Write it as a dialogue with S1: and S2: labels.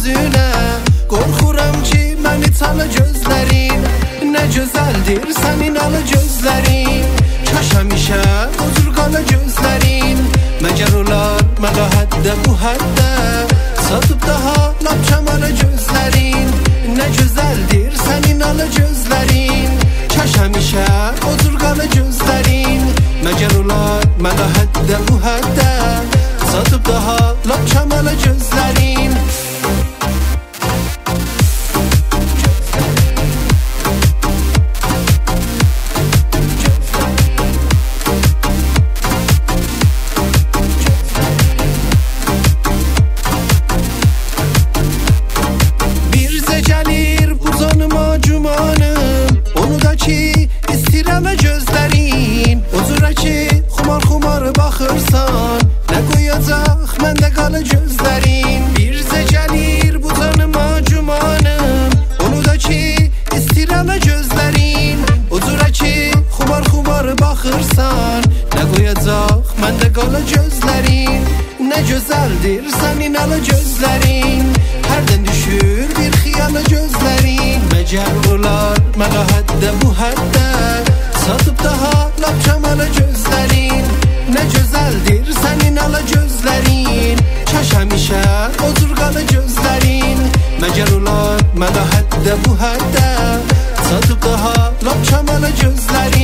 S1: gözünə. Qorxuram ki, məni çala gözlərin. Nə gözəldir sənin alı gözlərin. Kaş həmişə huzur qala gözlərin. Məgər olar mənə həddə bu həddə, satıb daha lap kəmara gözlərin. Nə gözəldir sənin alı gözlərin. Kaş həmişə huzur qala gözlərin. Məgər olar mənə həddə bu həddə, satıb daha lap kəmara gözlərin. İstirəmə gözlərin, huzura ki xumar baxırsan. Nə qoyacaq məndə qalı gözlərin. Birzə gəlir bu canıma cumanım. Onu da ki istirəmə gözlərin, huzura ki xumar baxırsan. Nə qoyacaq məndə qalı gözlərin. Nə gözəldir sənin alı gözlərin. Hərdən düşür bir xiyala gözlərin. Məgər olar mənə həddə bu həddə, satıb daha lap kəmala gözlərin. Nə gözəldir sənin ala gözlərin. Kaş həmişə huzur qala gözlərin. Məgər olar mənə həddə bu həddə, satıb daha lap kəmala gözlərin.